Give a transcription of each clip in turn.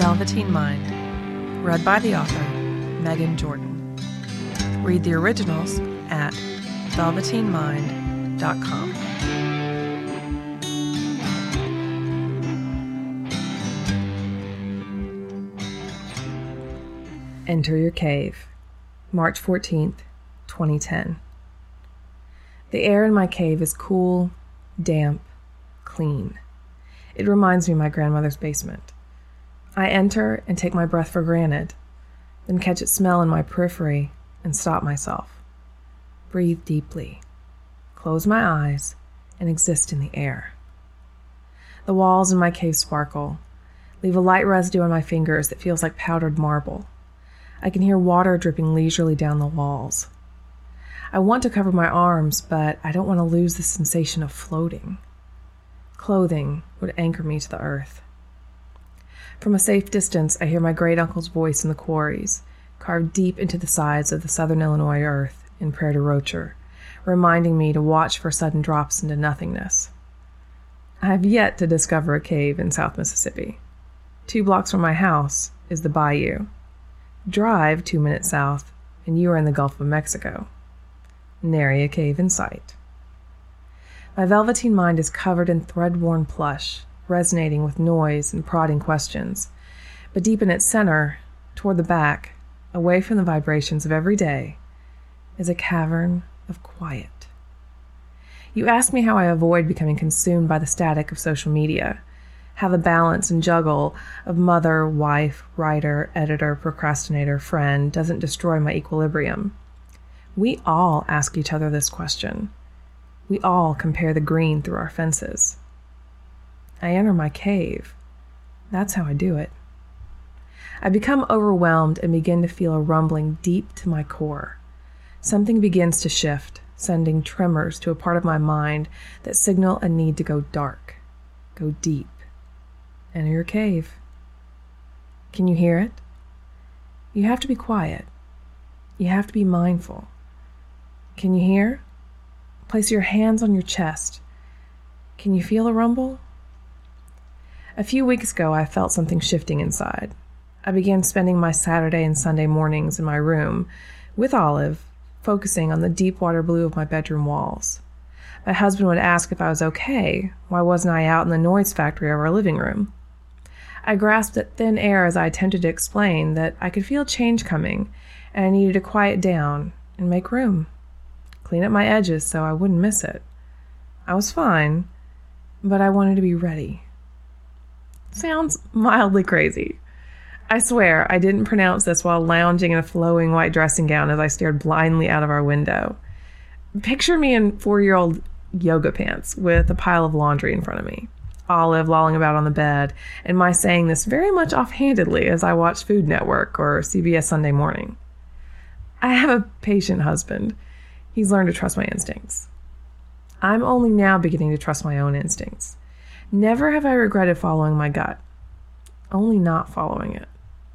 Velveteen Mind, read by the author, Megan Jordan. Read the originals at velveteenmind.com. Enter your cave, March 14th, 2010. The air in my cave is cool, damp, clean. It reminds me of my grandmother's basement. I enter and take my breath for granted, then catch its smell in my periphery and stop myself. Breathe deeply, close my eyes, and exist in the air. The walls in my cave sparkle, leave a light residue on my fingers that feels like powdered marble. I can hear water dripping leisurely down the walls. I want to cover my arms, but I don't want to lose the sensation of floating. Clothing would anchor me to the earth. From a safe distance, I hear my great-uncle's voice in the quarries, carved deep into the sides of the southern Illinois earth in Père de Rocher, reminding me to watch for sudden drops into nothingness. I have yet to discover a cave in South Mississippi. 2 blocks from my house is the bayou. Drive 2 minutes south, and you are in the Gulf of Mexico. Nary a cave in sight. My velveteen mind is covered in thread-worn plush, resonating with noise and prodding questions. But deep in its center, toward the back, away from the vibrations of every day, is a cavern of quiet. You ask me how I avoid becoming consumed by the static of social media, how the balance and juggle of mother, wife, writer, editor, procrastinator, friend doesn't destroy my equilibrium. We all ask each other this question. We all compare the green through our fences. I enter my cave. That's how I do it. I become overwhelmed and begin to feel a rumbling deep to my core. Something begins to shift, sending tremors to a part of my mind that signal a need to go dark, go deep. Enter your cave. Can you hear it? You have to be quiet. You have to be mindful. Can you hear? Place your hands on your chest. Can you feel a rumble? A few weeks ago, I felt something shifting inside. I began spending my Saturday and Sunday mornings in my room with Olive, focusing on the deep water blue of my bedroom walls. My husband would ask if I was okay. Why wasn't I out in the noise factory of our living room? I grasped at thin air as I attempted to explain that I could feel change coming, and I needed to quiet down and make room. Clean up my edges so I wouldn't miss it. I was fine, but I wanted to be ready. Sounds mildly crazy. I swear I didn't pronounce this while lounging in a flowing white dressing gown as I stared blindly out of our window. Picture me in 4-year-old yoga pants with a pile of laundry in front of me, Olive lolling about on the bed, and my saying this very much offhandedly as I watched Food Network or CBS Sunday Morning. I have a patient husband. He's learned to trust my instincts. I'm only now beginning to trust my own instincts. Never have I regretted following my gut, only not following it.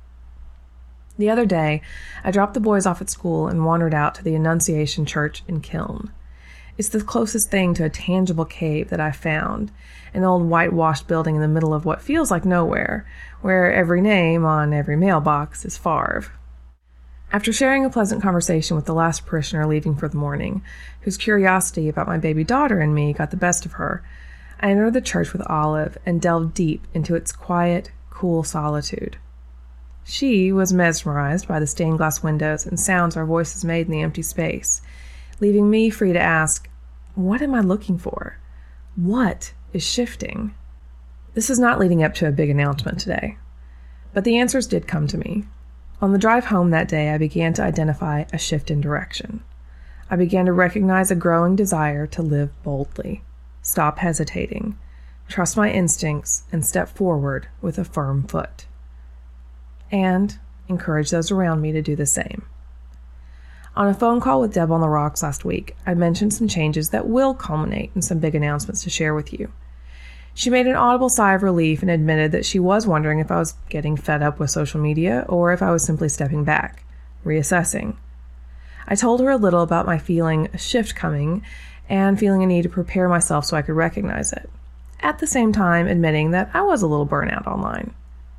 The other day, I dropped the boys off at school and wandered out to the Annunciation Church in Kiln. It's the closest thing to a tangible cave that I found, an old whitewashed building in the middle of what feels like nowhere, where every name on every mailbox is Favre. After sharing a pleasant conversation with the last parishioner leaving for the morning, whose curiosity about my baby daughter and me got the best of her, I entered the church with Olive and delved deep into its quiet, cool solitude. She was mesmerized by the stained glass windows and sounds our voices made in the empty space, leaving me free to ask, what am I looking for? What is shifting? This is not leading up to a big announcement today, but the answers did come to me. On the drive home that day, I began to identify a shift in direction. I began to recognize a growing desire to live boldly, stop hesitating, trust my instincts, and step forward with a firm foot. And encourage those around me to do the same. On a phone call with Deb on the Rocks last week, I mentioned some changes that will culminate in some big announcements to share with you. She made an audible sigh of relief and admitted that she was wondering if I was getting fed up with social media or if I was simply stepping back, reassessing. I told her a little about my feeling a shift coming and feeling a need to prepare myself so I could recognize it, at the same time admitting that I was a little burnt out online.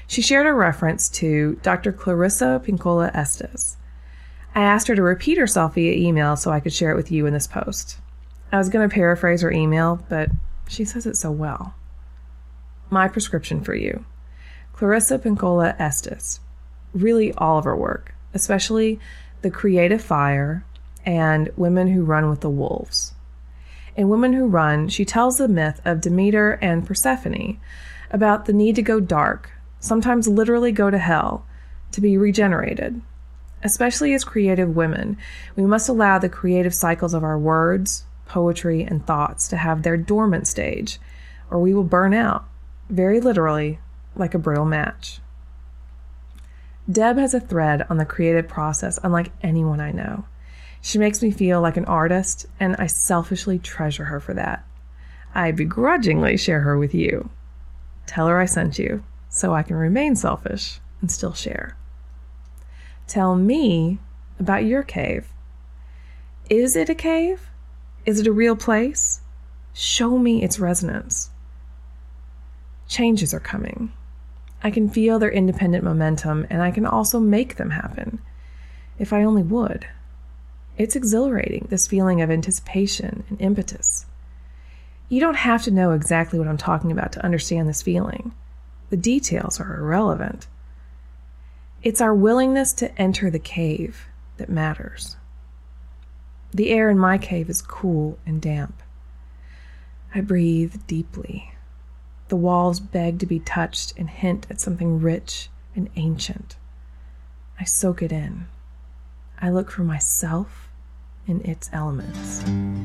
She shared a reference to Dr. Clarissa Pinkola Estes. I asked her to repeat herself via email so I could share it with you in this post. I was going to paraphrase her email, but she says it so well. My prescription for you. Clarissa Pinkola Estes. Really all of her work, especially The Creative Fire and Women Who Run with the Wolves. In Women Who Run, she tells the myth of Demeter and Persephone about the need to go dark, sometimes literally go to hell, to be regenerated. Especially as creative women, we must allow the creative cycles of our words, poetry, and thoughts to have their dormant stage, or we will burn out, very literally, like a brittle match. Deb has a thread on the creative process unlike anyone I know. She makes me feel like an artist, and I selfishly treasure her for that. I begrudgingly share her with you. Tell her I sent you, so I can remain selfish and still share. Tell me about your cave. Is it a cave? Is it a real place? Show me its resonance. Changes are coming. I can feel their independent momentum, and I can also make them happen, if I only would. It's exhilarating, this feeling of anticipation and impetus. You don't have to know exactly what I'm talking about to understand this feeling. The details are irrelevant. It's our willingness to enter the cave that matters. The air in my cave is cool and damp. I breathe deeply. The walls beg to be touched and hint at something rich and ancient. I soak it in. I look for myself in its elements.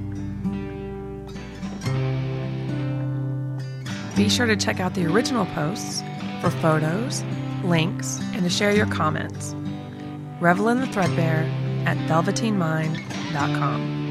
Be sure to check out the original posts for photos, links, and to share your comments. Revel in the Threadbare at velveteenmind.com.